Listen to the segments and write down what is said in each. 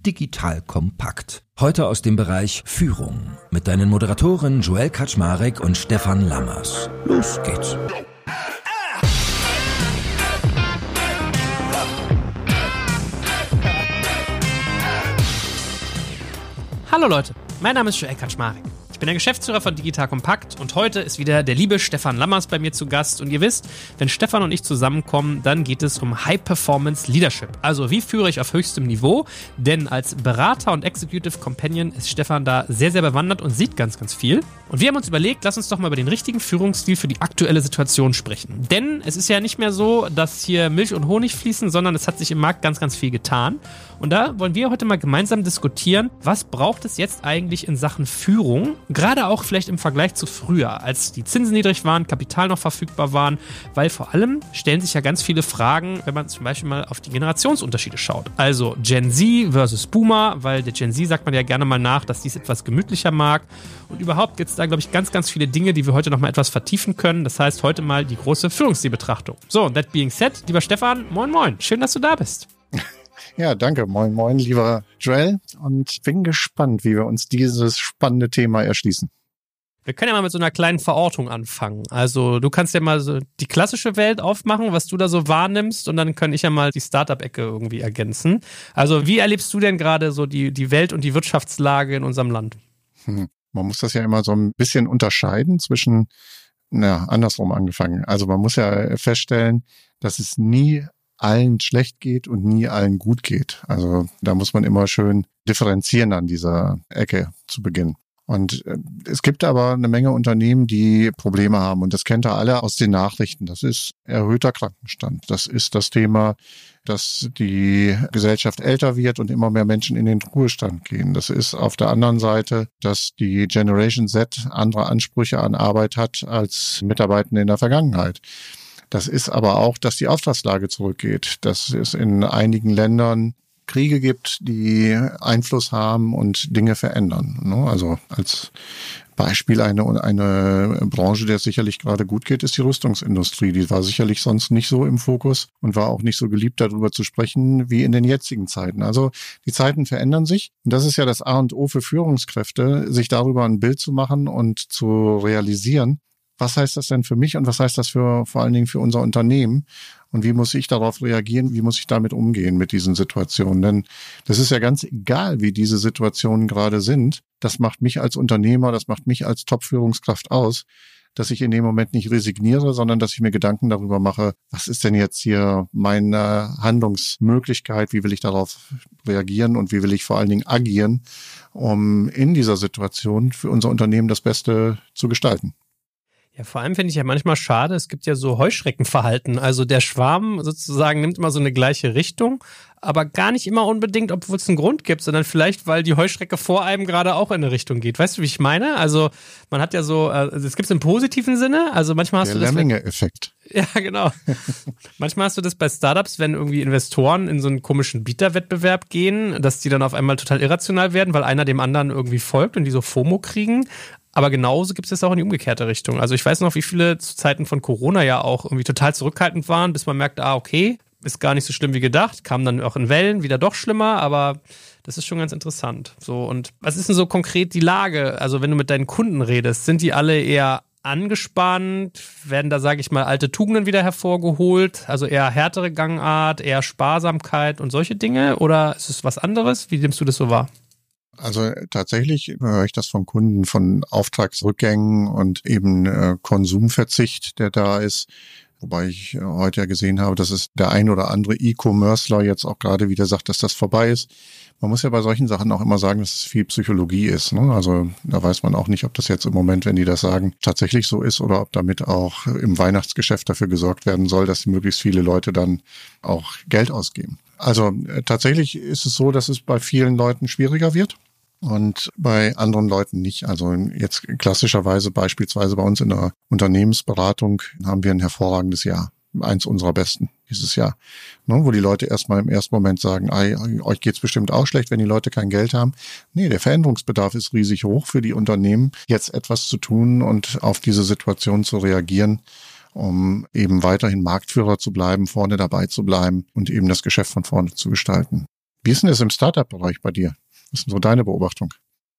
Digital Kompakt. Heute aus dem Bereich Führung mit deinen Moderatoren Joel Kaczmarek und Stefan Lammers. Los geht's. Hallo Leute, mein Name ist Joel Kaczmarek. Ich bin der Geschäftsführer von Digital Kompakt und heute ist wieder der liebe Stefan Lammers bei mir zu Gast. Und ihr wisst, wenn Stefan und ich zusammenkommen, dann geht es um High-Performance Leadership. Also wie führe ich auf höchstem Niveau? Denn als Berater und Executive Companion ist Stefan da sehr, sehr bewandert und sieht ganz, ganz viel. Und wir haben uns überlegt, lass uns doch mal über den richtigen Führungsstil für die aktuelle Situation sprechen. Denn es ist ja nicht mehr so, dass hier Milch und Honig fließen, sondern es hat sich im Markt ganz, ganz viel getan. Und da wollen wir heute mal gemeinsam diskutieren, was braucht es jetzt eigentlich in Sachen Führung? Gerade auch vielleicht im Vergleich zu früher, als die Zinsen niedrig waren, Kapital noch verfügbar waren, weil vor allem stellen sich ja ganz viele Fragen, wenn man zum Beispiel mal auf die Generationsunterschiede schaut. Also Gen Z versus Boomer, weil der Gen Z sagt man ja gerne mal nach, dass dies etwas gemütlicher mag. Und überhaupt gibt es da, glaube ich, ganz, ganz viele Dinge, die wir heute noch mal etwas vertiefen können. Das heißt, heute mal die große Führungsstilbetrachtung. So, that being said, lieber Stefan, moin moin, schön, dass du da bist. Ja, danke. Moin, moin, lieber Joel. Und bin gespannt, wie wir uns dieses spannende Thema erschließen. Wir können ja mal mit so einer kleinen Verortung anfangen. Also du kannst ja mal so die klassische Welt aufmachen, was du da so wahrnimmst, und dann kann ich ja mal die Startup-Ecke irgendwie ergänzen. Also wie erlebst du denn gerade so die Welt und die Wirtschaftslage in unserem Land? Man muss das ja immer so ein bisschen unterscheiden zwischen, andersrum angefangen. Also man muss ja feststellen, dass es nie allen schlecht geht und nie allen gut geht. Also da muss man immer schön differenzieren an dieser Ecke zu Beginn. Und es gibt aber eine Menge Unternehmen, die Probleme haben. Und das kennt ihr alle aus den Nachrichten. Das ist erhöhter Krankenstand. Das ist das Thema, dass die Gesellschaft älter wird und immer mehr Menschen in den Ruhestand gehen. Das ist auf der anderen Seite, dass die Generation Z andere Ansprüche an Arbeit hat als Mitarbeitende in der Vergangenheit. Das ist aber auch, dass die Auftragslage zurückgeht, dass es in einigen Ländern Kriege gibt, die Einfluss haben und Dinge verändern. Also als Beispiel eine Branche, der sicherlich gerade gut geht, ist die Rüstungsindustrie. Die war sicherlich sonst nicht so im Fokus und war auch nicht so geliebt, darüber zu sprechen, wie in den jetzigen Zeiten. Also die Zeiten verändern sich. Und das ist ja das A und O für Führungskräfte, sich darüber ein Bild zu machen und zu realisieren, was heißt das denn für mich und was heißt das vor allen Dingen für unser Unternehmen? Und wie muss ich darauf reagieren? Wie muss ich damit umgehen mit diesen Situationen? Denn das ist ja ganz egal, wie diese Situationen gerade sind. Das macht mich als Unternehmer, das macht mich als Top-Führungskraft aus, dass ich in dem Moment nicht resigniere, sondern dass ich mir Gedanken darüber mache, was ist denn jetzt hier meine Handlungsmöglichkeit? Wie will ich darauf reagieren und wie will ich vor allen Dingen agieren, um in dieser Situation für unser Unternehmen das Beste zu gestalten? Ja, vor allem finde ich ja manchmal schade, es gibt ja so Heuschreckenverhalten. Also der Schwarm sozusagen nimmt immer so eine gleiche Richtung, aber gar nicht immer unbedingt, obwohl es einen Grund gibt, sondern vielleicht, weil die Heuschrecke vor einem gerade auch in eine Richtung geht. Weißt du, wie ich meine? Also man hat ja so, es gibt es im positiven Sinne, also manchmal hast du das... Der Lemminge-Effekt. Ja, genau. Manchmal hast du das bei Startups, wenn irgendwie Investoren in so einen komischen Bieterwettbewerb gehen, dass die dann auf einmal total irrational werden, weil einer dem anderen irgendwie folgt und die so FOMO kriegen. Aber genauso gibt es das auch in die umgekehrte Richtung. Also ich weiß noch, wie viele zu Zeiten von Corona ja auch irgendwie total zurückhaltend waren, bis man merkt, okay, ist gar nicht so schlimm wie gedacht, kam dann auch in Wellen, wieder doch schlimmer, aber das ist schon ganz interessant. So, und was ist denn so konkret die Lage? Also wenn du mit deinen Kunden redest, sind die alle eher angespannt? Werden da, sage ich mal, alte Tugenden wieder hervorgeholt? Also eher härtere Gangart, eher Sparsamkeit und solche Dinge? Oder ist es was anderes? Wie nimmst du das so wahr? Also tatsächlich höre ich das von Kunden, von Auftragsrückgängen und eben Konsumverzicht, der da ist. Wobei ich heute ja gesehen habe, dass es der ein oder andere E-Commercer jetzt auch gerade wieder sagt, dass das vorbei ist. Man muss ja bei solchen Sachen auch immer sagen, dass es viel Psychologie ist. Also da weiß man auch nicht, ob das jetzt im Moment, wenn die das sagen, tatsächlich so ist oder ob damit auch im Weihnachtsgeschäft dafür gesorgt werden soll, dass möglichst viele Leute dann auch Geld ausgeben. Also tatsächlich ist es so, dass es bei vielen Leuten schwieriger wird und bei anderen Leuten nicht. Also jetzt klassischerweise beispielsweise bei uns in der Unternehmensberatung haben wir ein hervorragendes Jahr. Eins unserer besten dieses Jahr. Wo die Leute erstmal im ersten Moment sagen, euch geht's bestimmt auch schlecht, wenn die Leute kein Geld haben. Nee, der Veränderungsbedarf ist riesig hoch für die Unternehmen, jetzt etwas zu tun und auf diese Situation zu reagieren, um eben weiterhin Marktführer zu bleiben, vorne dabei zu bleiben und eben das Geschäft von vorne zu gestalten. Wie ist denn das im Startup-Bereich bei dir? Was ist denn so deine Beobachtung?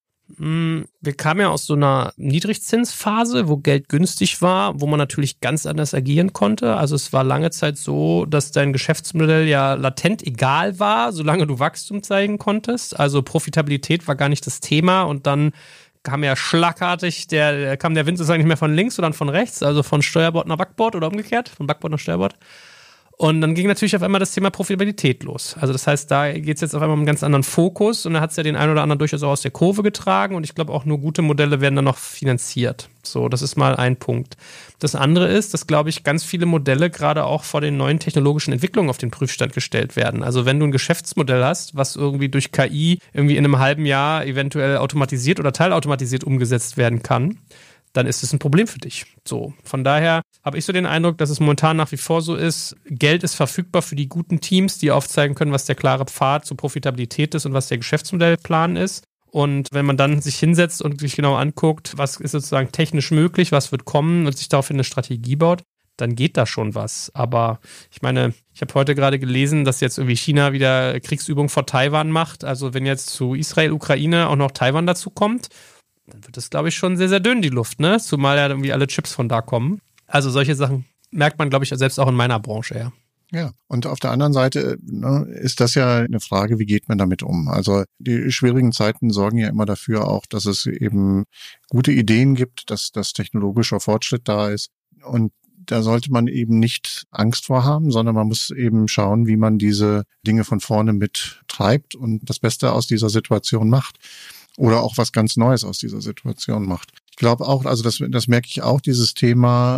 Wir kamen ja aus so einer Niedrigzinsphase, wo Geld günstig war, wo man natürlich ganz anders agieren konnte. Also es war lange Zeit so, dass dein Geschäftsmodell ja latent egal war, solange du Wachstum zeigen konntest. Also Profitabilität war gar nicht das Thema und dann kam ja schlagartig, kam der Wind sozusagen nicht mehr von links, sondern von rechts, also von Steuerbord nach Backbord oder umgekehrt, von Backbord nach Steuerbord. Und dann ging natürlich auf einmal das Thema Profitabilität los. Also das heißt, da geht es jetzt auf einmal um einen ganz anderen Fokus und da hat es ja den einen oder anderen durchaus auch aus der Kurve getragen und ich glaube auch nur gute Modelle werden dann noch finanziert. So, das ist mal ein Punkt. Das andere ist, dass, glaube ich, ganz viele Modelle gerade auch vor den neuen technologischen Entwicklungen auf den Prüfstand gestellt werden. Also wenn du ein Geschäftsmodell hast, was irgendwie durch KI irgendwie in einem halben Jahr eventuell automatisiert oder teilautomatisiert umgesetzt werden kann, dann ist es ein Problem für dich. So, von daher habe ich so den Eindruck, dass es momentan nach wie vor so ist, Geld ist verfügbar für die guten Teams, die aufzeigen können, was der klare Pfad zur Profitabilität ist und was der Geschäftsmodellplan ist. Und wenn man dann sich hinsetzt und sich genau anguckt, was ist sozusagen technisch möglich, was wird kommen und sich daraufhin eine Strategie baut, dann geht da schon was. Aber ich meine, ich habe heute gerade gelesen, dass jetzt irgendwie China wieder Kriegsübungen vor Taiwan macht. Also wenn jetzt zu Israel, Ukraine auch noch Taiwan dazu kommt, dann wird es, glaube ich, schon sehr, sehr dünn, die Luft, ne? Zumal ja irgendwie alle Chips von da kommen. Also solche Sachen merkt man, glaube ich, selbst auch in meiner Branche, ja. Ja, und auf der anderen Seite ist das ja eine Frage, wie geht man damit um? Also die schwierigen Zeiten sorgen ja immer dafür auch, dass es eben gute Ideen gibt, dass technologischer Fortschritt da ist. Und da sollte man eben nicht Angst vor haben, sondern man muss eben schauen, wie man diese Dinge von vorne mittreibt und das Beste aus dieser Situation macht. Oder auch was ganz Neues aus dieser Situation macht. Ich glaube auch, also das merke ich auch, dieses Thema,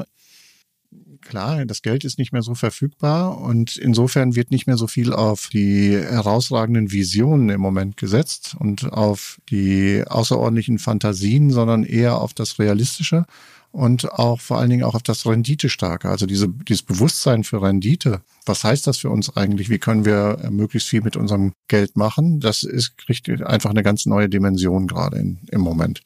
klar, das Geld ist nicht mehr so verfügbar und insofern wird nicht mehr so viel auf die herausragenden Visionen im Moment gesetzt und auf die außerordentlichen Fantasien, sondern eher auf das Realistische und auch vor allen Dingen auch auf das Renditestarke. Also dieses Bewusstsein für Rendite. Was heißt das für uns eigentlich? Wie können wir möglichst viel mit unserem Geld machen? Das kriegt einfach eine ganz neue Dimension gerade im Moment.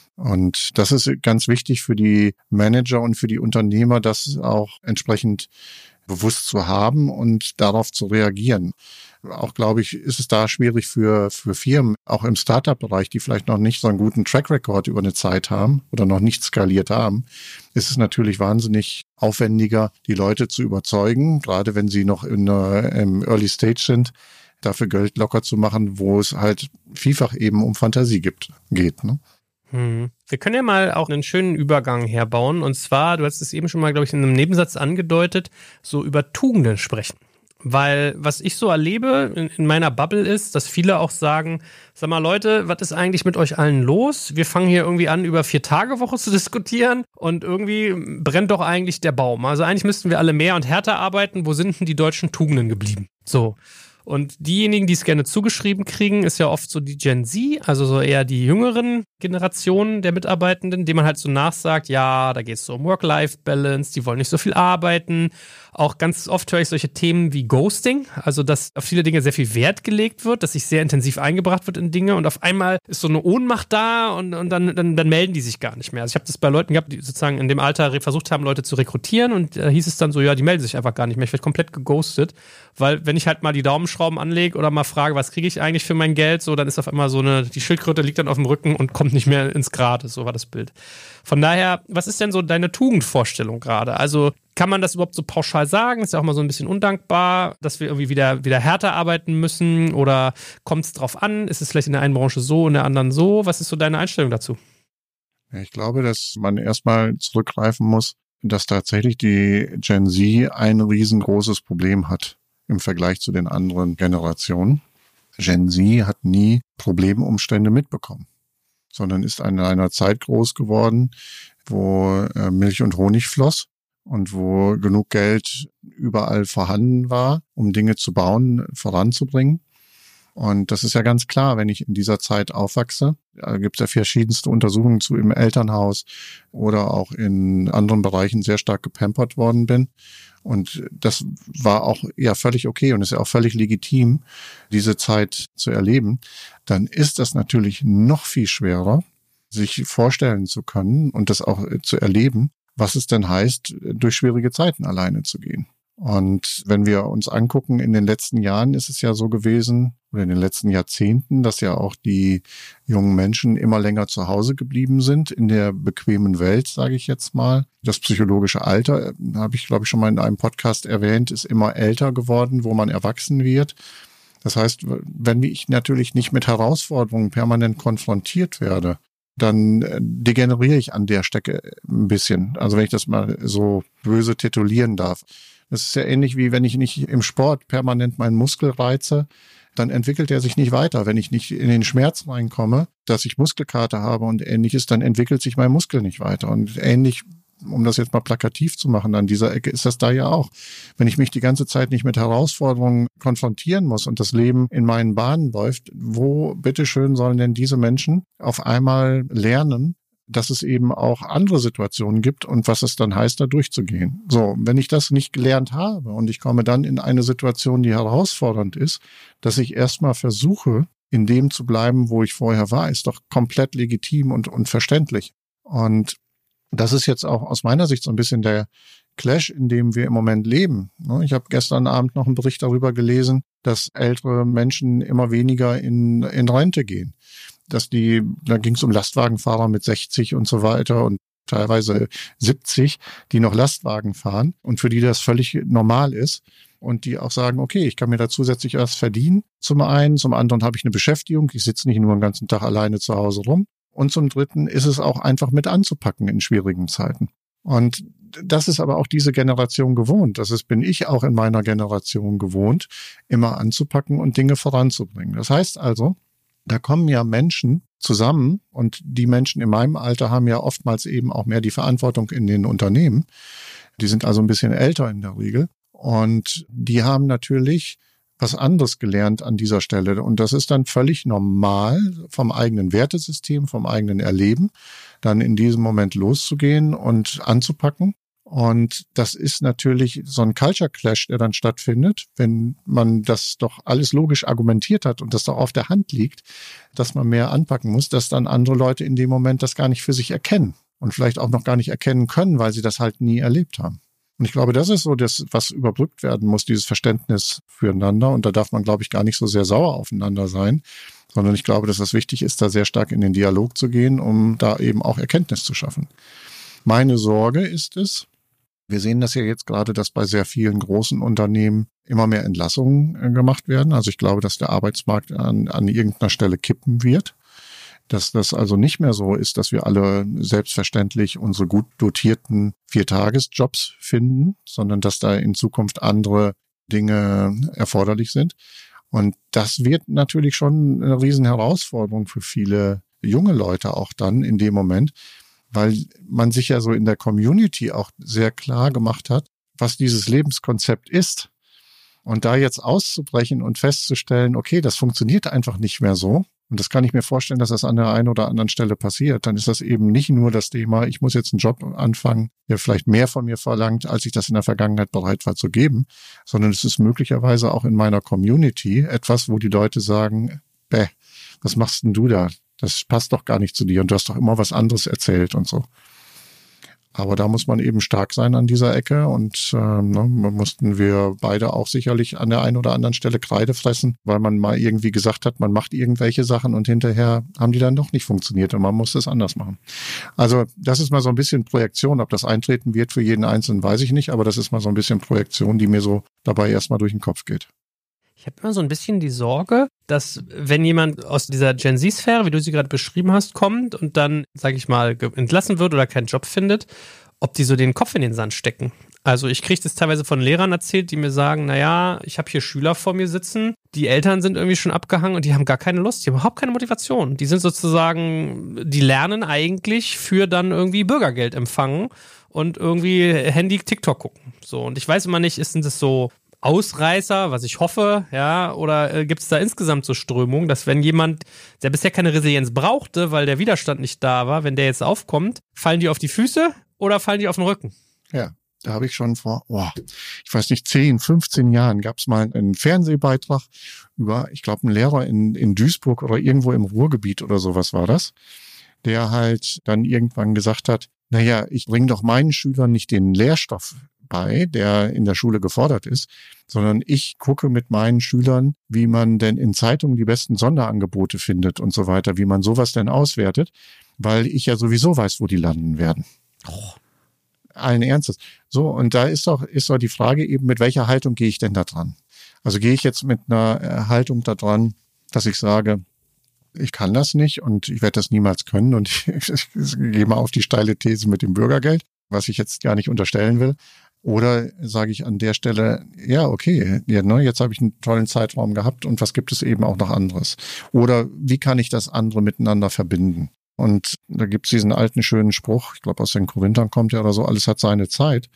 Und das ist ganz wichtig für die Manager und für die Unternehmer, das auch entsprechend bewusst zu haben und darauf zu reagieren. Auch, glaube ich, ist es da schwierig für Firmen, auch im Startup-Bereich, die vielleicht noch nicht so einen guten Track-Record über eine Zeit haben oder noch nicht skaliert haben, ist es natürlich wahnsinnig aufwendiger, die Leute zu überzeugen, gerade wenn sie noch im Early Stage sind, dafür Geld locker zu machen, wo es halt vielfach eben um Fantasie geht, ne? Wir können ja mal auch einen schönen Übergang herbauen. Und zwar, du hast es eben schon mal, glaube ich, in einem Nebensatz angedeutet, so über Tugenden sprechen. Weil was ich so erlebe in meiner Bubble ist, dass viele auch sagen, sag mal Leute, was ist eigentlich mit euch allen los? Wir fangen hier irgendwie an, über 4-Tage-Woche zu diskutieren und irgendwie brennt doch eigentlich der Baum. Also eigentlich müssten wir alle mehr und härter arbeiten. Wo sind denn die deutschen Tugenden geblieben? So. Und diejenigen, die es gerne zugeschrieben kriegen, ist ja oft so die Gen Z, also so eher die jüngeren Generationen der Mitarbeitenden, denen man halt so nachsagt, ja, da geht es so um Work-Life-Balance, die wollen nicht so viel arbeiten. Auch ganz oft höre ich solche Themen wie Ghosting, also dass auf viele Dinge sehr viel Wert gelegt wird, dass sich sehr intensiv eingebracht wird in Dinge und auf einmal ist so eine Ohnmacht da und dann melden die sich gar nicht mehr. Also ich habe das bei Leuten gehabt, die sozusagen in dem Alter versucht haben, Leute zu rekrutieren und hieß es dann so, ja, die melden sich einfach gar nicht mehr, ich werde komplett geghostet, weil wenn ich halt mal die Daumenschrauben anlege oder mal frage, was kriege ich eigentlich für mein Geld, so, dann ist auf einmal so die Schildkröte liegt dann auf dem Rücken und kommt nicht mehr ins Grade, so war das Bild. Von daher, was ist denn so deine Tugendvorstellung gerade? Also kann man das überhaupt so pauschal sagen? Ist ja auch mal so ein bisschen undankbar, dass wir irgendwie wieder härter arbeiten müssen oder kommt es drauf an? Ist es vielleicht in der einen Branche so, in der anderen so? Was ist so deine Einstellung dazu? Ich glaube, dass man erstmal zurückgreifen muss, dass tatsächlich die Gen Z ein riesengroßes Problem hat im Vergleich zu den anderen Generationen. Gen Z hat nie Problemumstände mitbekommen, sondern ist in einer Zeit groß geworden, wo Milch und Honig floss und wo genug Geld überall vorhanden war, um Dinge zu bauen, voranzubringen. Und das ist ja ganz klar, wenn ich in dieser Zeit aufwachse, da gibt es ja verschiedenste Untersuchungen zu im Elternhaus oder auch in anderen Bereichen sehr stark gepampert worden bin. Und das war auch ja völlig okay und ist ja auch völlig legitim, diese Zeit zu erleben. Dann ist das natürlich noch viel schwerer, sich vorstellen zu können und das auch zu erleben, was es denn heißt, durch schwierige Zeiten alleine zu gehen. Und wenn wir uns angucken, in den letzten Jahren ist es ja so gewesen, oder in den letzten Jahrzehnten, dass ja auch die jungen Menschen immer länger zu Hause geblieben sind in der bequemen Welt, sage ich jetzt mal. Das psychologische Alter, habe ich, glaube ich, schon mal in einem Podcast erwähnt, ist immer älter geworden, wo man erwachsen wird. Das heißt, wenn ich natürlich nicht mit Herausforderungen permanent konfrontiert werde, dann degeneriere ich an der Stelle ein bisschen. Also wenn ich das mal so böse titulieren darf. Das ist ja ähnlich wie wenn ich nicht im Sport permanent meinen Muskel reize, dann entwickelt er sich nicht weiter. Wenn ich nicht in den Schmerz reinkomme, dass ich Muskelkater habe und Ähnliches, dann entwickelt sich mein Muskel nicht weiter. Und ähnlich, um das jetzt mal plakativ zu machen, an dieser Ecke ist das da ja auch. Wenn ich mich die ganze Zeit nicht mit Herausforderungen konfrontieren muss und das Leben in meinen Bahnen läuft, wo bitteschön sollen denn diese Menschen auf einmal lernen, dass es eben auch andere Situationen gibt und was es dann heißt, da durchzugehen. So, wenn ich das nicht gelernt habe und ich komme dann in eine Situation, die herausfordernd ist, dass ich erstmal versuche, in dem zu bleiben, wo ich vorher war, ist doch komplett legitim und verständlich. Und das ist jetzt auch aus meiner Sicht so ein bisschen der Clash, in dem wir im Moment leben. Ich habe gestern Abend noch einen Bericht darüber gelesen, dass ältere Menschen immer weniger in Rente gehen. Da ging es um Lastwagenfahrer mit 60 und so weiter und teilweise 70, die noch Lastwagen fahren und für die das völlig normal ist und die auch sagen, okay, ich kann mir da zusätzlich was verdienen. Zum einen, zum anderen habe ich eine Beschäftigung, ich sitze nicht nur den ganzen Tag alleine zu Hause rum. Und zum dritten ist es auch einfach mit anzupacken in schwierigen Zeiten. Und das ist aber auch diese Generation gewohnt. Bin ich auch in meiner Generation gewohnt, immer anzupacken und Dinge voranzubringen. Das heißt also, da kommen ja Menschen zusammen und die Menschen in meinem Alter haben ja oftmals eben auch mehr die Verantwortung in den Unternehmen. Die sind also ein bisschen älter in der Regel und die haben natürlich was anderes gelernt an dieser Stelle. Und das ist dann völlig normal vom eigenen Wertesystem, vom eigenen Erleben, dann in diesem Moment loszugehen und anzupacken. Und das ist natürlich so ein Culture Clash, der dann stattfindet, wenn man das doch alles logisch argumentiert hat und das doch auf der Hand liegt, dass man mehr anpacken muss, dass dann andere Leute in dem Moment das gar nicht für sich erkennen und vielleicht auch noch gar nicht erkennen können, weil sie das halt nie erlebt haben. Und ich glaube, das ist so das, was überbrückt werden muss, dieses Verständnis füreinander. Und da darf man, glaube ich, gar nicht so sehr sauer aufeinander sein, sondern ich glaube, dass es wichtig ist, da sehr stark in den Dialog zu gehen, um da eben auch Erkenntnis zu schaffen. Meine Sorge ist es, wir sehen das ja jetzt gerade, dass bei sehr vielen großen Unternehmen immer mehr Entlassungen gemacht werden. Also ich glaube, dass der Arbeitsmarkt an irgendeiner Stelle kippen wird. Dass das also nicht mehr so ist, dass wir alle selbstverständlich unsere gut dotierten 4-Tages-Jobs finden, sondern dass da in Zukunft andere Dinge erforderlich sind. Und das wird natürlich schon eine riesen Herausforderung für viele junge Leute auch dann in dem Moment, weil man sich ja so in der Community auch sehr klar gemacht hat, was dieses Lebenskonzept ist. Und da jetzt auszubrechen und festzustellen, okay, das funktioniert einfach nicht mehr so. Und das kann ich mir vorstellen, dass das an der einen oder anderen Stelle passiert. Dann ist das eben nicht nur das Thema, ich muss jetzt einen Job anfangen, der vielleicht mehr von mir verlangt, als ich das in der Vergangenheit bereit war zu geben, sondern es ist möglicherweise auch in meiner Community etwas, wo die Leute sagen, was machst denn du da? Das passt doch gar nicht zu dir und du hast doch immer was anderes erzählt und so. Aber da muss man eben stark sein an dieser Ecke und mussten wir beide auch sicherlich an der einen oder anderen Stelle Kreide fressen, weil man mal irgendwie gesagt hat, man macht irgendwelche Sachen und hinterher haben die dann doch nicht funktioniert und man muss es anders machen. Also das ist mal so ein bisschen Projektion. Ob das eintreten wird für jeden Einzelnen, weiß ich nicht, aber das ist mal so ein bisschen Projektion, die mir so dabei erstmal durch den Kopf geht. Ich habe immer so ein bisschen die Sorge, dass wenn jemand aus dieser Gen Z-Sphäre, wie du sie gerade beschrieben hast, kommt und dann, sage ich mal, entlassen wird oder keinen Job findet, ob die so den Kopf in den Sand stecken. Also ich kriege das teilweise von Lehrern erzählt, die mir sagen, naja, ich habe hier Schüler vor mir sitzen, die Eltern sind irgendwie schon abgehangen und die haben gar keine Lust, die haben überhaupt keine Motivation. Die sind sozusagen, die lernen eigentlich für dann irgendwie Bürgergeld empfangen und irgendwie Handy, TikTok gucken. So, und ich weiß immer nicht, sind das so Ausreißer, was ich hoffe, ja, oder gibt es da insgesamt so Strömungen, dass wenn jemand, der bisher keine Resilienz brauchte, weil der Widerstand nicht da war, wenn der jetzt aufkommt, fallen die auf die Füße oder fallen die auf den Rücken? Ja, da habe ich schon vor, ich weiß nicht, 10, 15 Jahren gab es mal einen Fernsehbeitrag über, ich glaube, einen Lehrer in Duisburg oder irgendwo im Ruhrgebiet oder sowas war das, der halt dann irgendwann gesagt hat, naja, ich bringe doch meinen Schülern nicht den Lehrstoff bei, der in der Schule gefordert ist, sondern ich gucke mit meinen Schülern, wie man denn in Zeitungen die besten Sonderangebote findet und so weiter, wie man sowas denn auswertet, weil ich ja sowieso weiß, wo die landen werden. Allen Ernstes. So, und da ist doch die Frage eben, mit welcher Haltung gehe ich denn da dran? Also gehe ich jetzt mit einer Haltung da dran, dass ich sage, ich kann das nicht und ich werde das niemals können und ich gehe mal auf die steile These mit dem Bürgergeld, was ich jetzt gar nicht unterstellen will. Oder sage ich an der Stelle, ja, okay, ja, ne, jetzt habe ich einen tollen Zeitraum gehabt und was gibt es eben auch noch anderes? Oder wie kann ich das andere miteinander verbinden? Und da gibt's diesen alten schönen Spruch, ich glaube aus den Korinthern kommt ja oder so, alles hat seine Zeit.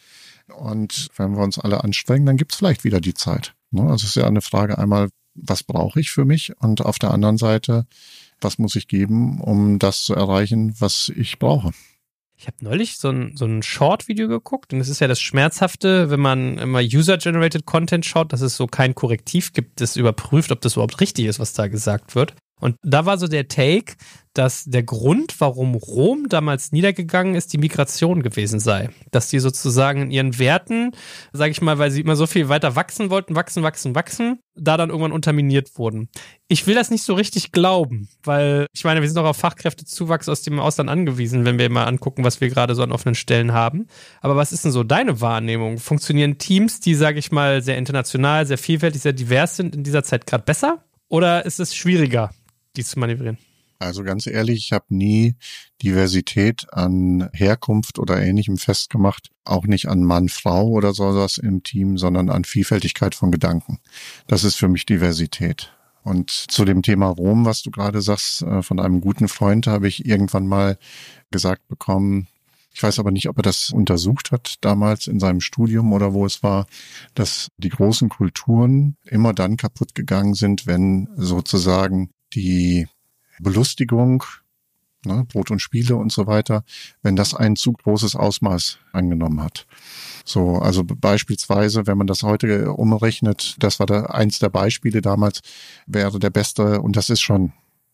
Und wenn wir uns alle anstrengen, dann gibt's vielleicht wieder die Zeit. Ne? Also es ist ja eine Frage einmal, was brauche ich für mich? Und auf der anderen Seite, was muss ich geben, um das zu erreichen, was ich brauche? Ich habe neulich so ein Short-Video geguckt und es ist ja das Schmerzhafte, wenn man immer User-Generated Content schaut, dass es so kein Korrektiv gibt, das überprüft, ob das überhaupt richtig ist, was da gesagt wird. Und da war so der Take, dass der Grund, warum Rom damals niedergegangen ist, die Migration gewesen sei. Dass die sozusagen in ihren Werten, sage ich mal, weil sie immer so viel weiter wachsen wollten, wachsen, da dann irgendwann unterminiert wurden. Ich will das nicht so richtig glauben, weil ich meine, wir sind auch auf Fachkräftezuwachs aus dem Ausland angewiesen, wenn wir mal angucken, was wir gerade so an offenen Stellen haben. Aber was ist denn so deine Wahrnehmung? Funktionieren Teams, die, sage ich mal, sehr international, sehr vielfältig, sehr divers sind, in dieser Zeit gerade besser? Oder ist es schwieriger, die zu manövrieren? Also ganz ehrlich, ich habe nie Diversität an Herkunft oder Ähnlichem festgemacht, auch nicht an Mann, Frau oder sowas im Team, sondern an Vielfältigkeit von Gedanken. Das ist für mich Diversität. Und zu dem Thema Rom, was du gerade sagst, von einem guten Freund habe ich irgendwann mal gesagt bekommen, ich weiß aber nicht, ob er das untersucht hat damals in seinem Studium oder wo es war, dass die großen Kulturen immer dann kaputt gegangen sind, wenn sozusagen die Belustigung, ne, Brot und Spiele und so weiter, wenn das ein zu großes Ausmaß angenommen hat. So, also beispielsweise, wenn man das heute umrechnet, das war eins der Beispiele damals, wäre der beste, und das ist schon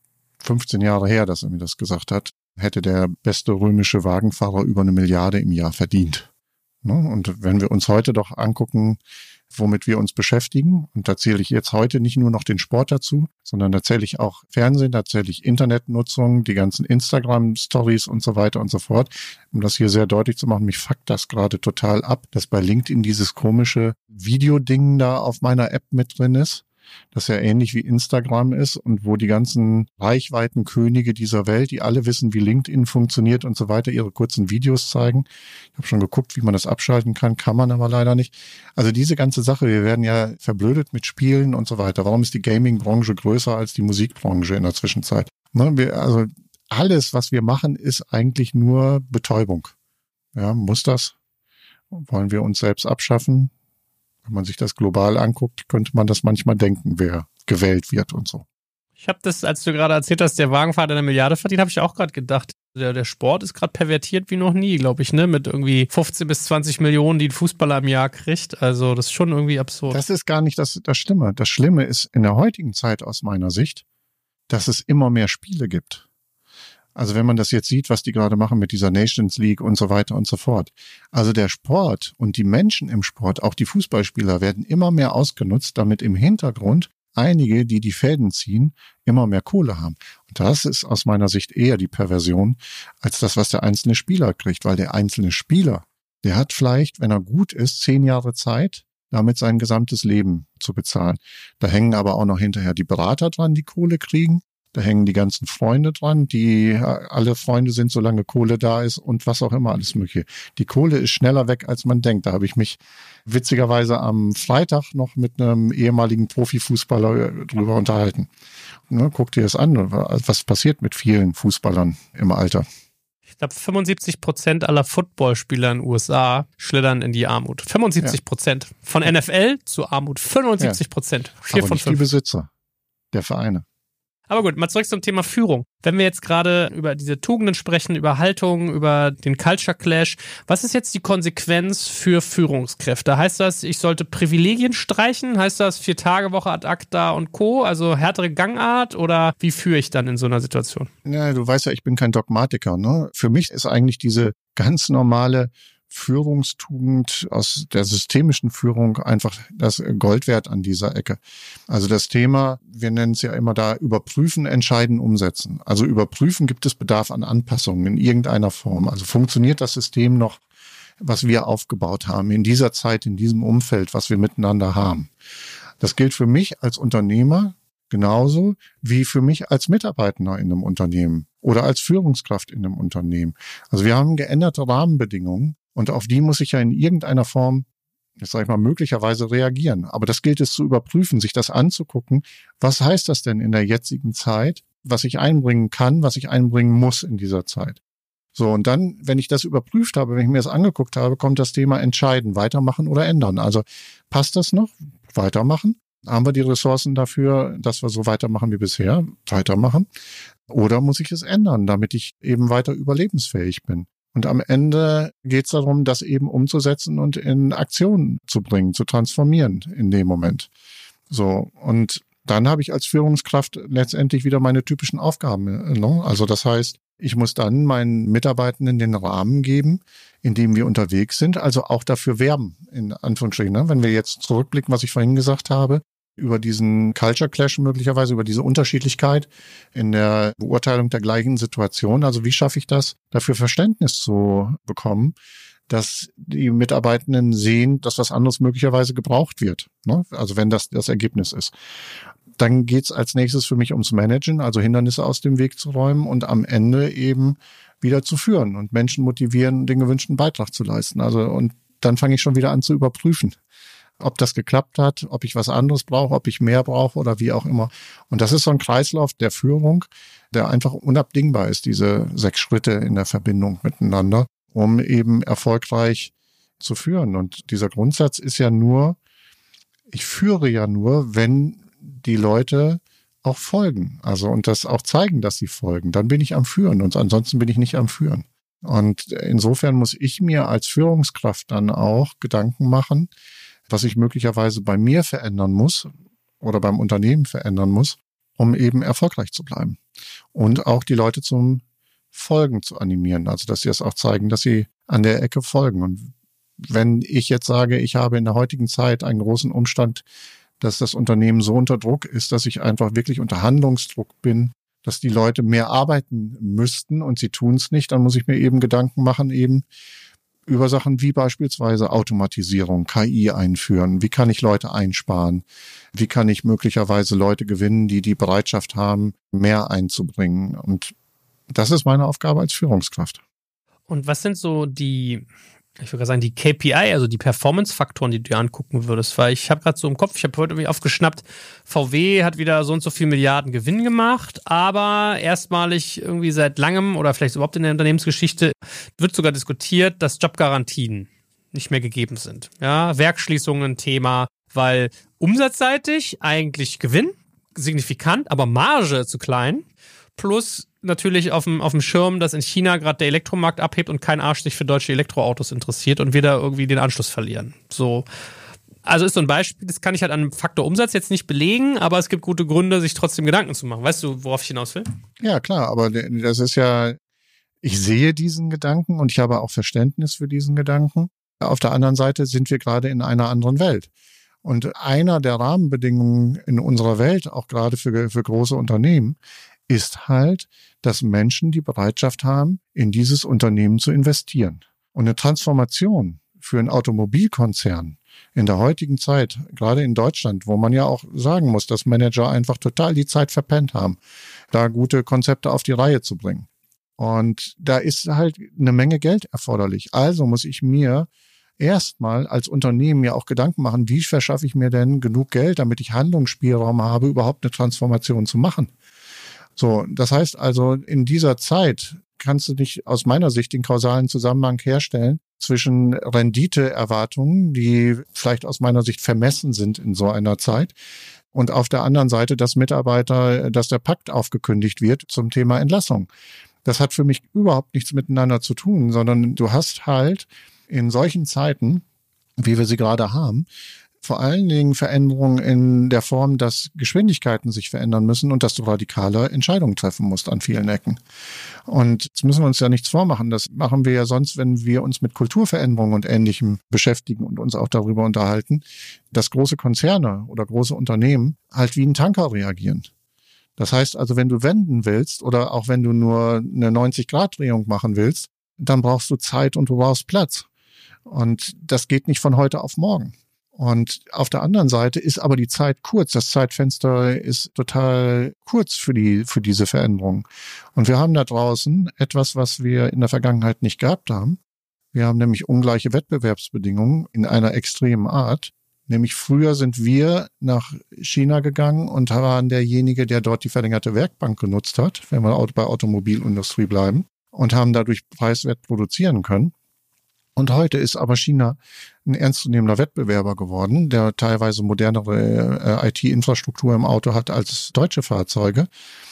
15 Jahre her, dass er mir das gesagt hat, hätte der beste römische Wagenfahrer über 1 Milliarde im Jahr verdient. Ne? Und wenn wir uns heute doch angucken, womit wir uns beschäftigen, und da zähle ich jetzt heute nicht nur noch den Sport dazu, sondern da zähle ich auch Fernsehen, da zähle ich Internetnutzung, die ganzen Instagram-Stories und so weiter und so fort. Um das hier sehr deutlich zu machen, mich fuckt das gerade total ab, dass bei LinkedIn dieses komische Videoding da auf meiner App mit drin ist, das ja ähnlich wie Instagram ist und wo die ganzen Reichweitenkönige dieser Welt, die alle wissen, wie LinkedIn funktioniert und so weiter, ihre kurzen Videos zeigen. Ich habe schon geguckt, wie man das abschalten kann man aber leider nicht. Also diese ganze Sache, wir werden ja verblödet mit Spielen und so weiter. Warum ist die Gaming-Branche größer als die Musikbranche in der Zwischenzeit? Also alles, was wir machen, ist eigentlich nur Betäubung. Ja, muss das? Wollen wir uns selbst abschaffen? Wenn man sich das global anguckt, könnte man das manchmal denken, wer gewählt wird und so. Ich habe das, als du gerade erzählt hast, der Wagenfahrer 1 Milliarde verdient, habe ich auch gerade gedacht. Der Sport ist gerade pervertiert wie noch nie, glaube ich, ne? Mit irgendwie 15 bis 20 Millionen, die ein Fußballer im Jahr kriegt. Also das ist schon irgendwie absurd. Das ist gar nicht das Schlimme. Das Schlimme ist in der heutigen Zeit aus meiner Sicht, dass es immer mehr Spiele gibt. Also wenn man das jetzt sieht, was die gerade machen mit dieser Nations League und so weiter und so fort. Also der Sport und die Menschen im Sport, auch die Fußballspieler, werden immer mehr ausgenutzt, damit im Hintergrund einige, die Fäden ziehen, immer mehr Kohle haben. Und das ist aus meiner Sicht eher die Perversion, als das, was der einzelne Spieler kriegt. Weil der einzelne Spieler, der hat vielleicht, wenn er gut ist, 10 Jahre Zeit, damit sein gesamtes Leben zu bezahlen. Da hängen aber auch noch hinterher die Berater dran, die Kohle kriegen. Da hängen die ganzen Freunde dran, die alle Freunde sind, solange Kohle da ist und was auch immer alles mögliche. Die Kohle ist schneller weg, als man denkt. Da habe ich mich witzigerweise am Freitag noch mit einem ehemaligen Profifußballer drüber unterhalten. Ne, guck dir das an, was passiert mit vielen Fußballern im Alter. Ich glaube, 75% aller Footballspieler in den USA schlittern in die Armut. 75%. Von NFL zu Armut. 75%. 4 Aber von nicht 5. die Besitzer der Vereine. Aber gut, mal zurück zum Thema Führung. Wenn wir jetzt gerade über diese Tugenden sprechen, über Haltung, über den Culture Clash, was ist jetzt die Konsequenz für Führungskräfte? Heißt das, ich sollte Privilegien streichen? Heißt das 4-Tage-Woche ad acta und Co., also härtere Gangart? Oder wie führe ich dann in so einer Situation? Ja, du weißt ja, ich bin kein Dogmatiker. Ne? Für mich ist eigentlich diese ganz normale Führungstugend, aus der systemischen Führung einfach das Gold wert an dieser Ecke. Also das Thema, wir nennen es ja immer da, überprüfen, entscheiden, umsetzen. Also überprüfen, gibt es Bedarf an Anpassungen in irgendeiner Form. Also funktioniert das System noch, was wir aufgebaut haben, in dieser Zeit, in diesem Umfeld, was wir miteinander haben. Das gilt für mich als Unternehmer genauso wie für mich als Mitarbeiter in einem Unternehmen oder als Führungskraft in einem Unternehmen. Also wir haben geänderte Rahmenbedingungen und auf die muss ich ja in irgendeiner Form, jetzt sage ich mal, möglicherweise reagieren. Aber das gilt es zu überprüfen, sich das anzugucken. Was heißt das denn in der jetzigen Zeit, was ich einbringen kann, was ich einbringen muss in dieser Zeit? So, und dann, wenn ich das überprüft habe, wenn ich mir das angeguckt habe, kommt das Thema entscheiden, weitermachen oder ändern. Also passt das noch? Weitermachen. Haben wir die Ressourcen dafür, dass wir so weitermachen wie bisher? Weitermachen. Oder muss ich es ändern, damit ich eben weiter überlebensfähig bin? Und am Ende geht es darum, das eben umzusetzen und in Aktion zu bringen, zu transformieren in dem Moment. So, und dann habe ich als Führungskraft letztendlich wieder meine typischen Aufgaben. Ne? Also das heißt, ich muss dann meinen Mitarbeitenden den Rahmen geben, in dem wir unterwegs sind, also auch dafür werben, in Anführungsstrichen. Ne? Wenn wir jetzt zurückblicken, was ich vorhin gesagt habe, über diesen Culture Clash möglicherweise, über diese Unterschiedlichkeit in der Beurteilung der gleichen Situation. Also wie schaffe ich das, dafür Verständnis zu bekommen, dass die Mitarbeitenden sehen, dass was anderes möglicherweise gebraucht wird. Ne? Also wenn das das Ergebnis ist. Dann geht's als nächstes für mich ums Managen, also Hindernisse aus dem Weg zu räumen und am Ende eben wieder zu führen und Menschen motivieren, den gewünschten Beitrag zu leisten. Also und dann fange ich schon wieder an zu überprüfen, ob das geklappt hat, ob ich was anderes brauche, ob ich mehr brauche oder wie auch immer. Und das ist so ein Kreislauf der Führung, der einfach unabdingbar ist, diese 6 Schritte in der Verbindung miteinander, um eben erfolgreich zu führen. Und dieser Grundsatz ist ja nur, ich führe ja nur, wenn die Leute auch folgen. Also und das auch zeigen, dass sie folgen. Dann bin ich am Führen und ansonsten bin ich nicht am Führen. Und insofern muss ich mir als Führungskraft dann auch Gedanken machen, was ich möglicherweise bei mir verändern muss oder beim Unternehmen verändern muss, um eben erfolgreich zu bleiben. Und auch die Leute zum Folgen zu animieren. Also dass sie es auch zeigen, dass sie an der Ecke folgen. Und wenn ich jetzt sage, ich habe in der heutigen Zeit einen großen Umstand, dass das Unternehmen so unter Druck ist, dass ich einfach wirklich unter Handlungsdruck bin, dass die Leute mehr arbeiten müssten und sie tun es nicht, dann muss ich mir eben Gedanken machen, eben über Sachen wie beispielsweise Automatisierung, KI einführen. Wie kann ich Leute einsparen? Wie kann ich möglicherweise Leute gewinnen, die die Bereitschaft haben, mehr einzubringen? Und das ist meine Aufgabe als Führungskraft. Und was sind so die, ich würde sagen, die KPI, also die Performance-Faktoren, die du dir angucken würdest? Weil ich habe gerade so im Kopf, ich habe heute irgendwie aufgeschnappt, VW hat wieder so und so viel Milliarden Gewinn gemacht, aber erstmalig irgendwie seit langem oder vielleicht überhaupt in der Unternehmensgeschichte wird sogar diskutiert, dass Jobgarantien nicht mehr gegeben sind. Ja, Werksschließungen Thema, weil umsatzseitig eigentlich Gewinn, signifikant, aber Marge zu klein, plus natürlich auf dem Schirm, dass in China gerade der Elektromarkt abhebt und kein Arsch sich für deutsche Elektroautos interessiert und wir da irgendwie den Anschluss verlieren. So. Also ist so ein Beispiel, das kann ich halt an Faktor Umsatz jetzt nicht belegen, aber es gibt gute Gründe, sich trotzdem Gedanken zu machen. Weißt du, worauf ich hinaus will? Ja, klar, aber das ist ja, ich sehe diesen Gedanken und ich habe auch Verständnis für diesen Gedanken. Auf der anderen Seite sind wir gerade in einer anderen Welt. Und einer der Rahmenbedingungen in unserer Welt, auch gerade für große Unternehmen, ist halt, dass Menschen die Bereitschaft haben, in dieses Unternehmen zu investieren. Und eine Transformation für einen Automobilkonzern in der heutigen Zeit, gerade in Deutschland, wo man ja auch sagen muss, dass Manager einfach total die Zeit verpennt haben, da gute Konzepte auf die Reihe zu bringen. Und da ist halt eine Menge Geld erforderlich. Also muss ich mir erstmal als Unternehmen ja auch Gedanken machen, wie verschaffe ich mir denn genug Geld, damit ich Handlungsspielraum habe, überhaupt eine Transformation zu machen. So, das heißt also, in dieser Zeit kannst du nicht aus meiner Sicht den kausalen Zusammenhang herstellen zwischen Renditeerwartungen, die vielleicht aus meiner Sicht vermessen sind in so einer Zeit, und auf der anderen Seite, dass der Pakt aufgekündigt wird zum Thema Entlassung. Das hat für mich überhaupt nichts miteinander zu tun, sondern du hast halt in solchen Zeiten, wie wir sie gerade haben, vor allen Dingen Veränderungen in der Form, dass Geschwindigkeiten sich verändern müssen und dass du radikale Entscheidungen treffen musst an vielen Ecken. Und jetzt müssen wir uns ja nichts vormachen. Das machen wir ja sonst, wenn wir uns mit Kulturveränderungen und Ähnlichem beschäftigen und uns auch darüber unterhalten, dass große Konzerne oder große Unternehmen halt wie ein Tanker reagieren. Das heißt also, wenn du wenden willst oder auch wenn du nur eine 90-Grad-Drehung machen willst, dann brauchst du Zeit und du brauchst Platz. Und das geht nicht von heute auf morgen. Und auf der anderen Seite ist aber die Zeit kurz. Das Zeitfenster ist total kurz für diese Veränderung. Und wir haben da draußen etwas, was wir in der Vergangenheit nicht gehabt haben. Wir haben nämlich ungleiche Wettbewerbsbedingungen in einer extremen Art. Nämlich früher sind wir nach China gegangen und waren derjenige, der dort die verlängerte Werkbank genutzt hat, wenn wir bei Automobilindustrie bleiben, und haben dadurch preiswert produzieren können. Und heute ist aber China ein ernstzunehmender Wettbewerber geworden, der teilweise modernere IT-Infrastruktur im Auto hat als deutsche Fahrzeuge.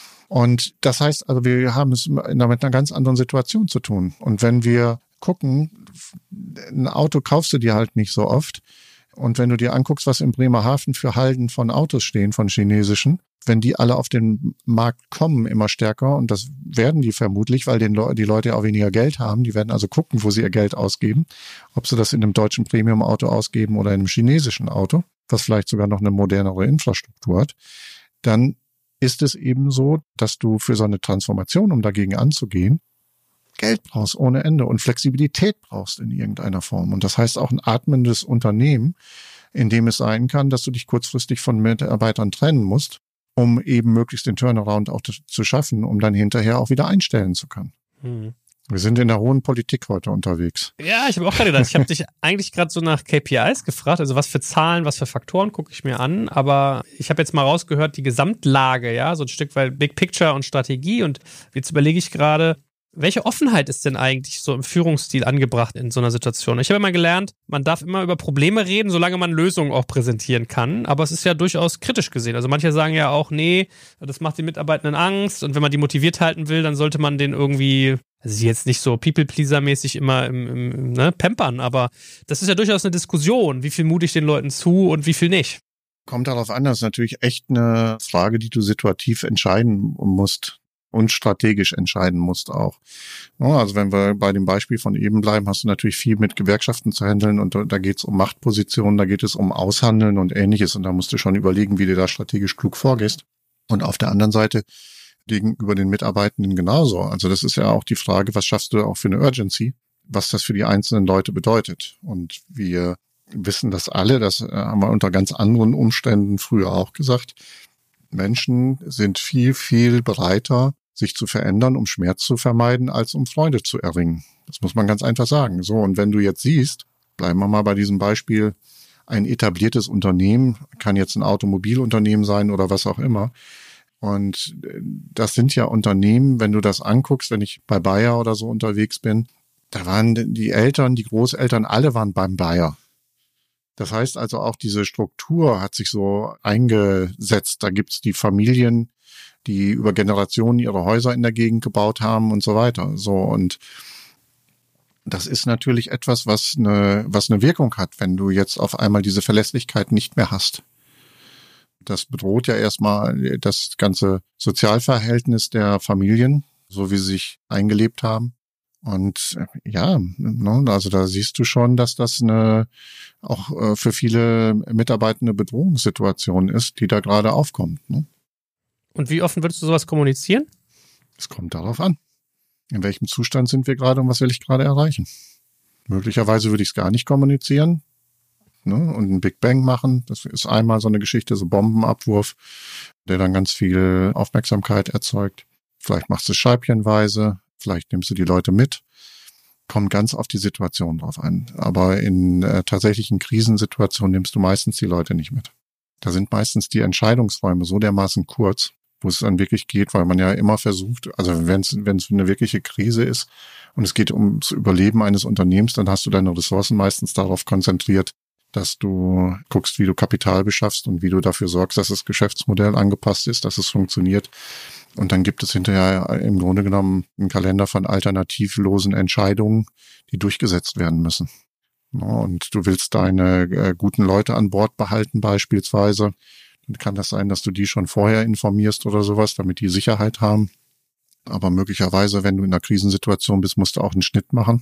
Und das heißt also, wir haben es mit einer ganz anderen Situation zu tun. Und wenn wir gucken, ein Auto kaufst du dir halt nicht so oft. Und wenn du dir anguckst, was in Bremerhaven für Halden von Autos stehen, von chinesischen, wenn die alle auf den Markt kommen, immer stärker, und das werden die vermutlich, weil die Leute ja auch weniger Geld haben, die werden also gucken, wo sie ihr Geld ausgeben, ob sie das in einem deutschen Premium-Auto ausgeben oder in einem chinesischen Auto, was vielleicht sogar noch eine modernere Infrastruktur hat, dann ist es eben so, dass du für so eine Transformation, um dagegen anzugehen, Geld brauchst ohne Ende und Flexibilität brauchst in irgendeiner Form. Und das heißt auch ein atmendes Unternehmen, in dem es sein kann, dass du dich kurzfristig von Mitarbeitern trennen musst, um eben möglichst den Turnaround auch zu schaffen, um dann hinterher auch wieder einstellen zu können. Wir sind in der hohen Politik heute unterwegs. Ja, ich habe auch gerade gedacht, ich habe dich eigentlich gerade so nach KPIs gefragt, also was für Zahlen, was für Faktoren gucke ich mir an, aber ich habe jetzt mal rausgehört, die Gesamtlage, ja, so ein Stück weit Big Picture und Strategie, und jetzt überlege ich gerade, welche Offenheit ist denn eigentlich so im Führungsstil angebracht in so einer Situation? Ich habe immer gelernt, man darf immer über Probleme reden, solange man Lösungen auch präsentieren kann. Aber es ist ja durchaus kritisch gesehen. Also manche sagen ja auch, nee, das macht den Mitarbeitenden Angst. Und wenn man die motiviert halten will, dann sollte man den irgendwie, also jetzt nicht so People-Pleaser-mäßig immer pampern. Aber das ist ja durchaus eine Diskussion. Wie viel mute ich den Leuten zu und wie viel nicht? Kommt darauf an, das ist natürlich echt eine Frage, die du situativ entscheiden musst. Und strategisch entscheiden musst auch. Also wenn wir bei dem Beispiel von eben bleiben, hast du natürlich viel mit Gewerkschaften zu handeln, und da geht es um Machtpositionen, da geht es um Aushandeln und Ähnliches, und da musst du schon überlegen, wie du da strategisch klug vorgehst. Und auf der anderen Seite gegenüber den Mitarbeitenden genauso. Also das ist ja auch die Frage, was schaffst du auch für eine Urgency, was das für die einzelnen Leute bedeutet. Und wir wissen das alle, das haben wir unter ganz anderen Umständen früher auch gesagt, Menschen sind viel, viel bereiter, sich zu verändern, um Schmerz zu vermeiden, als um Freude zu erringen. Das muss man ganz einfach sagen. So, und wenn du jetzt siehst, bleiben wir mal bei diesem Beispiel, ein etabliertes Unternehmen, kann jetzt ein Automobilunternehmen sein oder was auch immer. Und das sind ja Unternehmen, wenn du das anguckst, wenn ich bei Bayer oder so unterwegs bin, da waren die Eltern, die Großeltern, alle waren beim Bayer. Das heißt also auch, diese Struktur hat sich so eingesetzt. Da gibt's die Familien, die über Generationen ihre Häuser in der Gegend gebaut haben und so weiter. So, und das ist natürlich etwas, was eine Wirkung hat, wenn du jetzt auf einmal diese Verlässlichkeit nicht mehr hast. Das bedroht ja erstmal das ganze Sozialverhältnis der Familien, so wie sie sich eingelebt haben. Und ja, also da siehst du schon, dass das auch für viele Mitarbeiter eine Bedrohungssituation ist, die da gerade aufkommt. Ne? Und wie offen würdest du sowas kommunizieren? Es kommt darauf an. In welchem Zustand sind wir gerade und was will ich gerade erreichen? Möglicherweise würde ich es gar nicht kommunizieren, ne, und einen Big Bang machen. Das ist einmal so eine Geschichte, so Bombenabwurf, der dann ganz viel Aufmerksamkeit erzeugt. Vielleicht machst du es scheibchenweise, vielleicht nimmst du die Leute mit. Kommt ganz auf die Situation drauf an. Aber in tatsächlichen Krisensituationen nimmst du meistens die Leute nicht mit. Da sind meistens die Entscheidungsräume so dermaßen kurz, wo es dann wirklich geht, weil man ja immer versucht, also wenn es eine wirkliche Krise ist und es geht ums Überleben eines Unternehmens, dann hast du deine Ressourcen meistens darauf konzentriert, dass du guckst, wie du Kapital beschaffst und wie du dafür sorgst, dass das Geschäftsmodell angepasst ist, dass es funktioniert. Und dann gibt es hinterher im Grunde genommen einen Kalender von alternativlosen Entscheidungen, die durchgesetzt werden müssen. Und du willst deine guten Leute an Bord behalten beispielsweise. Dann kann das sein, dass du die schon vorher informierst oder sowas, damit die Sicherheit haben. Aber möglicherweise, wenn du in einer Krisensituation bist, musst du auch einen Schnitt machen.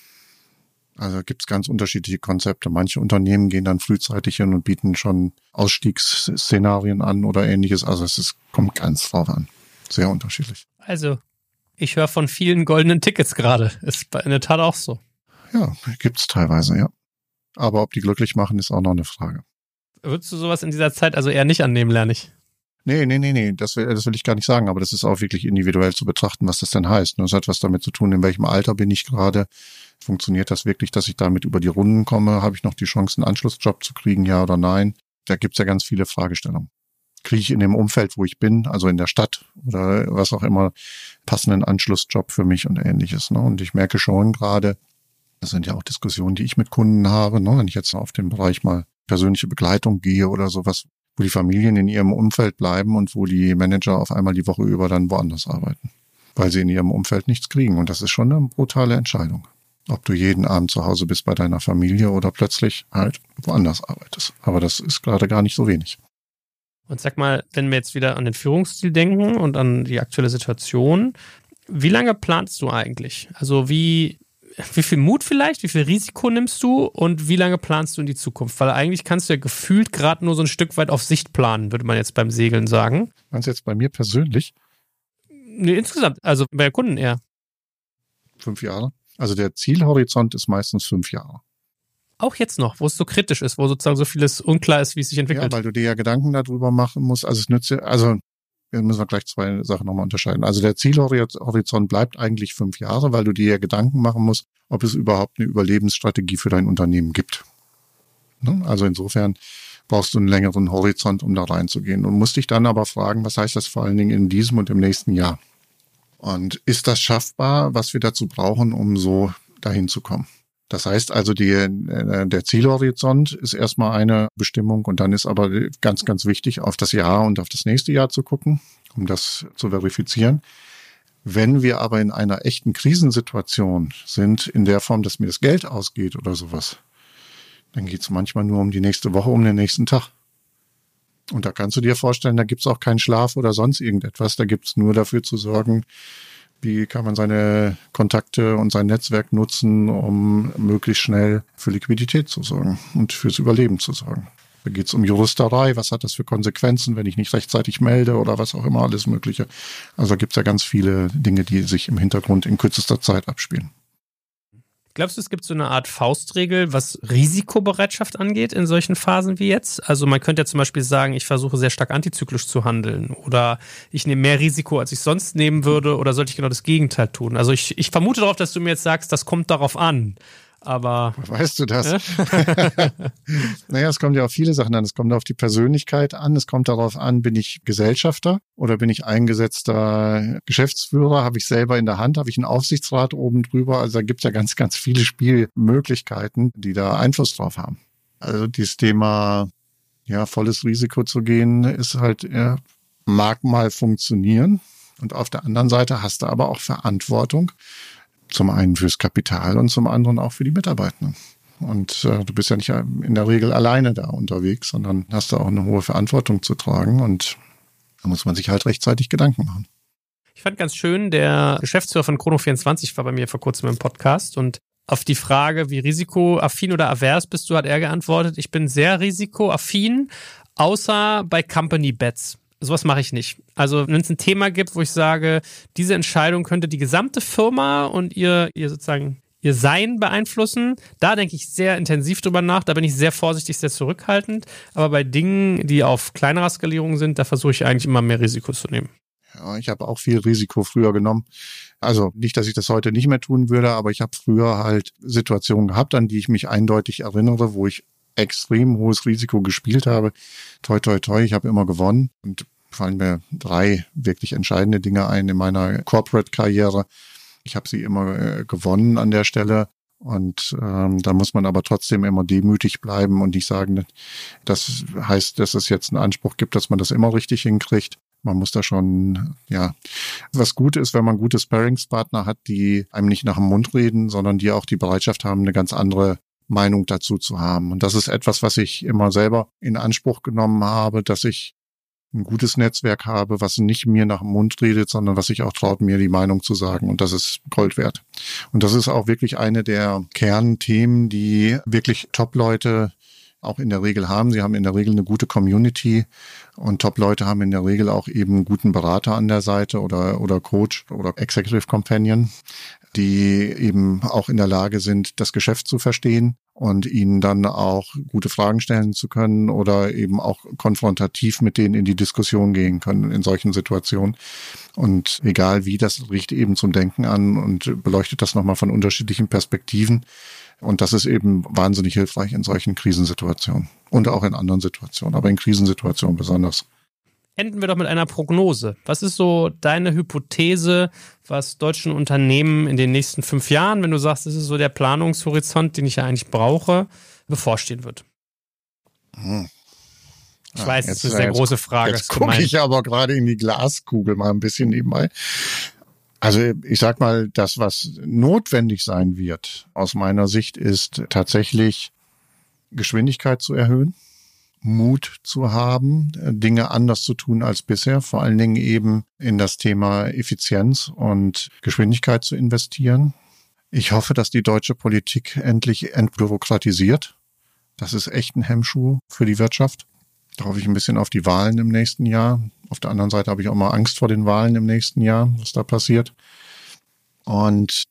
Also gibt es ganz unterschiedliche Konzepte. Manche Unternehmen gehen dann frühzeitig hin und bieten schon Ausstiegsszenarien an oder ähnliches. Also kommt ganz drauf an. Sehr unterschiedlich. Also, ich höre von vielen goldenen Tickets gerade. Ist in der Tat auch so. Ja, gibt's teilweise, ja. Aber ob die glücklich machen, ist auch noch eine Frage. Würdest du sowas in dieser Zeit also eher nicht annehmen, lerne ich? Nee. Das will ich gar nicht sagen. Aber das ist auch wirklich individuell zu betrachten, was das denn heißt. Das hat was damit zu tun, in welchem Alter bin ich gerade. Funktioniert das wirklich, dass ich damit über die Runden komme? Habe ich noch die Chance, einen Anschlussjob zu kriegen, ja oder nein? Da gibt's ja ganz viele Fragestellungen. Kriege ich in dem Umfeld, wo ich bin, also in der Stadt oder was auch immer, passenden Anschlussjob für mich und ähnliches. Und ich merke schon gerade, das sind ja auch Diskussionen, die ich mit Kunden habe, wenn ich jetzt auf den Bereich mal persönliche Begleitung gehe oder sowas, wo die Familien in ihrem Umfeld bleiben und wo die Manager auf einmal die Woche über dann woanders arbeiten, weil sie in ihrem Umfeld nichts kriegen. Und das ist schon eine brutale Entscheidung. Ob du jeden Abend zu Hause bist bei deiner Familie oder plötzlich halt woanders arbeitest. Aber das ist gerade gar nicht so wenig. Und sag mal, wenn wir jetzt wieder an den Führungsstil denken und an die aktuelle Situation, wie lange planst du eigentlich? Also wie viel Mut vielleicht, wie viel Risiko nimmst du und wie lange planst du in die Zukunft? Weil eigentlich kannst du ja gefühlt gerade nur so ein Stück weit auf Sicht planen, würde man jetzt beim Segeln sagen. Meinst du jetzt bei mir persönlich? Nee, insgesamt, also bei Kunden eher. 5 Jahre. Also der Zielhorizont ist meistens 5 Jahre. Auch jetzt noch, wo es so kritisch ist, wo sozusagen so vieles unklar ist, wie es sich entwickelt. Ja, weil du dir ja Gedanken darüber machen musst. Also es nützt ja, wir müssen gleich 2 Sachen nochmal unterscheiden. Also der Zielhorizont bleibt eigentlich 5 Jahre, weil du dir ja Gedanken machen musst, ob es überhaupt eine Überlebensstrategie für dein Unternehmen gibt. Also insofern brauchst du einen längeren Horizont, um da reinzugehen. Und musst dich dann aber fragen, was heißt das vor allen Dingen in diesem und im nächsten Jahr? Und ist das schaffbar, was wir dazu brauchen, um so dahin zu kommen? Das heißt also, der Zielhorizont ist erstmal eine Bestimmung und dann ist aber ganz, ganz wichtig, auf das Jahr und auf das nächste Jahr zu gucken, um das zu verifizieren. Wenn wir aber in einer echten Krisensituation sind, in der Form, dass mir das Geld ausgeht oder sowas, dann geht es manchmal nur um die nächste Woche, um den nächsten Tag. Und da kannst du dir vorstellen, da gibt's auch keinen Schlaf oder sonst irgendetwas. Da gibt's nur dafür zu sorgen, wie kann man seine Kontakte und sein Netzwerk nutzen, um möglichst schnell für Liquidität zu sorgen und fürs Überleben zu sorgen. Da geht's um Juristerei, was hat das für Konsequenzen, wenn ich nicht rechtzeitig melde oder was auch immer, alles Mögliche. Also da gibt's ja ganz viele Dinge, die sich im Hintergrund in kürzester Zeit abspielen. Glaubst du, es gibt so eine Art Faustregel, was Risikobereitschaft angeht in solchen Phasen wie jetzt? Also man könnte ja zum Beispiel sagen, ich versuche sehr stark antizyklisch zu handeln oder ich nehme mehr Risiko, als ich sonst nehmen würde oder sollte ich genau das Gegenteil tun? Also ich vermute darauf, dass du mir jetzt sagst, das kommt darauf an. Aber weißt du das? Naja, es kommt ja auf viele Sachen an. Es kommt auf die Persönlichkeit an. Es kommt darauf an, bin ich Gesellschafter oder bin ich eingesetzter Geschäftsführer? Habe ich selber in der Hand? Habe ich einen Aufsichtsrat oben drüber? Also da gibt es ja ganz, ganz viele Spielmöglichkeiten, die da Einfluss drauf haben. Also dieses Thema, ja, volles Risiko zu gehen, ist halt, mag mal funktionieren. Und auf der anderen Seite hast du aber auch Verantwortung. Zum einen fürs Kapital und zum anderen auch für die Mitarbeitenden. Und du bist ja nicht in der Regel alleine da unterwegs, sondern hast da auch eine hohe Verantwortung zu tragen. Und da muss man sich halt rechtzeitig Gedanken machen. Ich fand ganz schön, der Geschäftsführer von Chrono24 war bei mir vor kurzem im Podcast und auf die Frage, wie risikoaffin oder avers bist du, hat er geantwortet, ich bin sehr risikoaffin, außer bei Company Bets. Sowas mache ich nicht. Also wenn es ein Thema gibt, wo ich sage, diese Entscheidung könnte die gesamte Firma und ihr Sein beeinflussen, da denke ich sehr intensiv drüber nach, da bin ich sehr vorsichtig, sehr zurückhaltend. Aber bei Dingen, die auf kleinerer Skalierung sind, da versuche ich eigentlich immer mehr Risiko zu nehmen. Ja, ich habe auch viel Risiko früher genommen. Also nicht, dass ich das heute nicht mehr tun würde, aber ich habe früher halt Situationen gehabt, an die ich mich eindeutig erinnere, wo ich extrem hohes Risiko gespielt habe. Toi, toi, toi, ich habe immer gewonnen. Und fallen mir 3 wirklich entscheidende Dinge ein in meiner Corporate-Karriere. Ich habe sie immer gewonnen an der Stelle. Und da muss man aber trotzdem immer demütig bleiben und nicht sagen, das heißt, dass es jetzt einen Anspruch gibt, dass man das immer richtig hinkriegt. Man muss da schon, ja, was gut ist, wenn man gute Sparringspartner hat, die einem nicht nach dem Mund reden, sondern die auch die Bereitschaft haben, eine ganz andere Meinung dazu zu haben. Und das ist etwas, was ich immer selber in Anspruch genommen habe, dass ich ein gutes Netzwerk habe, was nicht mir nach dem Mund redet, sondern was sich auch traut, mir die Meinung zu sagen. Und das ist Gold wert. Und das ist auch wirklich eine der Kernthemen, die wirklich Top-Leute auch in der Regel haben. Sie haben in der Regel eine gute Community und Top-Leute haben in der Regel auch eben einen guten Berater an der Seite oder Coach oder Executive Companion, die eben auch in der Lage sind, das Geschäft zu verstehen und ihnen dann auch gute Fragen stellen zu können oder eben auch konfrontativ mit denen in die Diskussion gehen können in solchen Situationen. Und egal wie, das riecht eben zum Denken an und beleuchtet das nochmal von unterschiedlichen Perspektiven. Und das ist eben wahnsinnig hilfreich in solchen Krisensituationen und auch in anderen Situationen, aber in Krisensituationen besonders. Enden wir doch mit einer Prognose. Was ist so deine Hypothese, was deutschen Unternehmen in den nächsten 5 Jahren, wenn du sagst, das ist so der Planungshorizont, den ich ja eigentlich brauche, bevorstehen wird? Ich weiß, das ist eine sehr große Frage. Jetzt gucke ich aber gerade in die Glaskugel mal ein bisschen nebenbei. Also ich sag mal, das, was notwendig sein wird, aus meiner Sicht, ist tatsächlich Geschwindigkeit zu erhöhen, Mut zu haben, Dinge anders zu tun als bisher, vor allen Dingen eben in das Thema Effizienz und Geschwindigkeit zu investieren. Ich hoffe, dass die deutsche Politik endlich entbürokratisiert. Das ist echt ein Hemmschuh für die Wirtschaft. Da hoffe ich ein bisschen auf die Wahlen im nächsten Jahr. Auf der anderen Seite habe ich auch mal Angst vor den Wahlen im nächsten Jahr, was da passiert. Und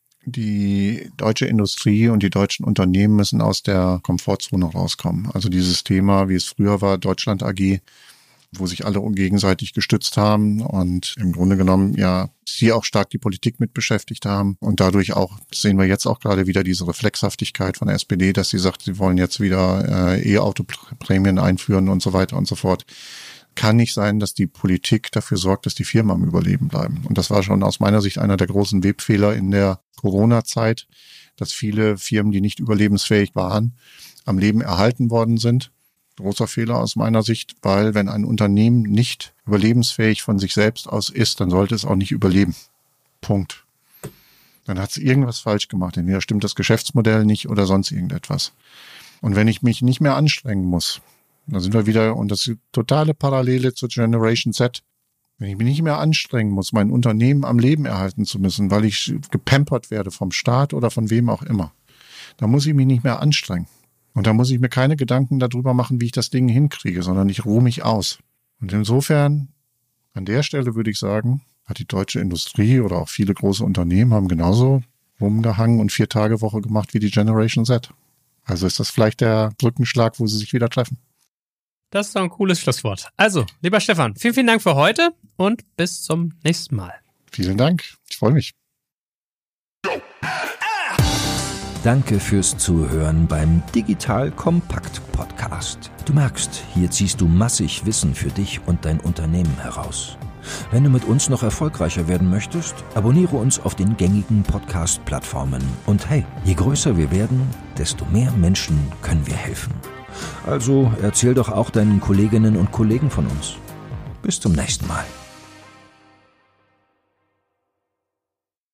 die deutsche Industrie und die deutschen Unternehmen müssen aus der Komfortzone rauskommen. Also dieses Thema, wie es früher war, Deutschland AG, wo sich alle gegenseitig gestützt haben und im Grunde genommen ja sie auch stark die Politik mit beschäftigt haben. Und dadurch auch, sehen wir jetzt auch gerade wieder diese Reflexhaftigkeit von der SPD, dass sie sagt, sie wollen jetzt wieder E-Auto-Prämien einführen und so weiter und so fort. Kann nicht sein, dass die Politik dafür sorgt, dass die Firmen am Überleben bleiben. Und das war schon aus meiner Sicht einer der großen Webfehler in der Corona-Zeit, dass viele Firmen, die nicht überlebensfähig waren, am Leben erhalten worden sind. Großer Fehler aus meiner Sicht, weil wenn ein Unternehmen nicht überlebensfähig von sich selbst aus ist, dann sollte es auch nicht überleben. Punkt. Dann hat es irgendwas falsch gemacht. Entweder stimmt das Geschäftsmodell nicht oder sonst irgendetwas. Und wenn ich mich nicht mehr anstrengen muss, dann sind wir wieder, und das ist die totale Parallele zur Generation Z, wenn ich mich nicht mehr anstrengen muss, mein Unternehmen am Leben erhalten zu müssen, weil ich gepampert werde vom Staat oder von wem auch immer, dann muss ich mich nicht mehr anstrengen. Und da muss ich mir keine Gedanken darüber machen, wie ich das Ding hinkriege, sondern ich ruhe mich aus. Und insofern, an der Stelle würde ich sagen, hat die deutsche Industrie oder auch viele große Unternehmen haben genauso rumgehangen und 4-Tage-Woche gemacht wie die Generation Z. Also ist das vielleicht der Brückenschlag, wo sie sich wieder treffen. Das ist doch ein cooles Schlusswort. Also, lieber Stefan, vielen, vielen Dank für heute und bis zum nächsten Mal. Vielen Dank. Ich freue mich. Danke fürs Zuhören beim Digital Kompakt Podcast. Du merkst, hier ziehst du massig Wissen für dich und dein Unternehmen heraus. Wenn du mit uns noch erfolgreicher werden möchtest, abonniere uns auf den gängigen Podcast-Plattformen. Und hey, je größer wir werden, desto mehr Menschen können wir helfen. Also erzähl doch auch deinen Kolleginnen und Kollegen von uns. Bis zum nächsten Mal.